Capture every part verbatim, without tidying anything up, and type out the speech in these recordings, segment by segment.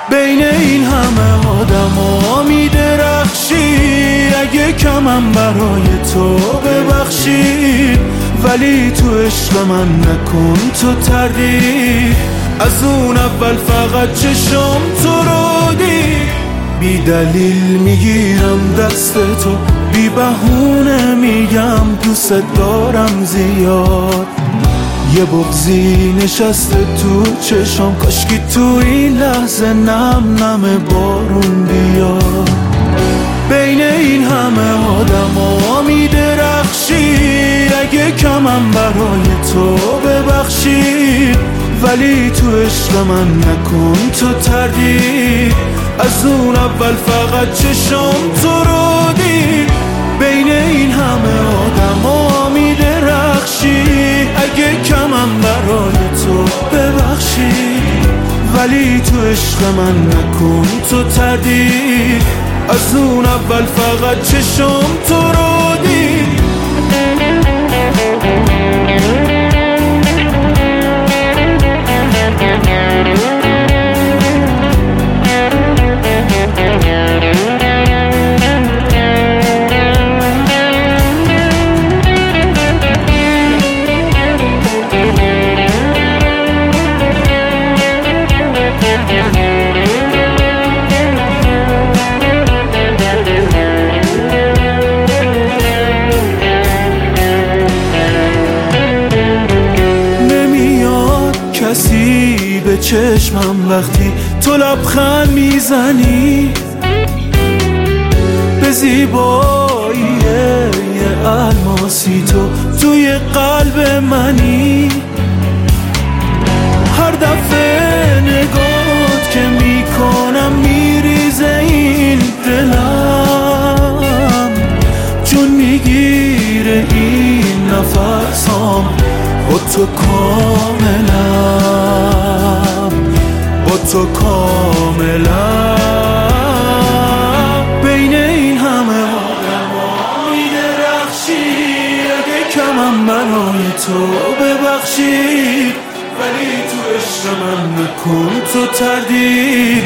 بین این همه آدما میدرخشی، اگه کمم برای تو ببخشی، ولی تو عشق من نکن تو تردید. از اون اول فقط چشم تو رو دید، بی دلیل میگیرم دست تو، بی بهونه میگم دوست دارم زیاد. یه بغضی نشسته تو چشم، کاشکی تو این لحظه نم نم بارون بیاد. بین این همه آدما میدرخشی، اگه کمم برای تو ببخشی، ولی تو عشق من نکن تو تردید. از اون اول فقط چشم تو رو دید، بین این همه آدما میدرخشی، اگه کمم برای تو ببخشی، ولی تو عشق من نکن تو تردید. از اون اول فقط چشم تو رو دید. کسی به چشمم وقتی تو لبخند میزنی، به زیبایی یه الماسی تو توی قلب منی. هر دفعه نگات که میکنم میریزه این دلم، چون میگیره این نفسام با تو کاملم، با تو کاملم. بین این همه آدما میدرخشی، اگه کمم برای تو ببخشی، ولی تو عشق من نکن تو تردید.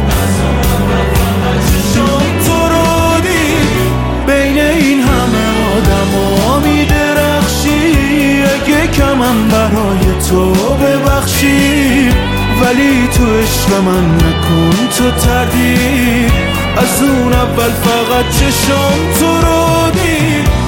چشم تو رو دید، بین این همه آدما میدرخشی، اگه کمم برای تو ببخشی، ولی تو عشق من نکن تو تردید. از اون اول فقط چشم تو رو دید.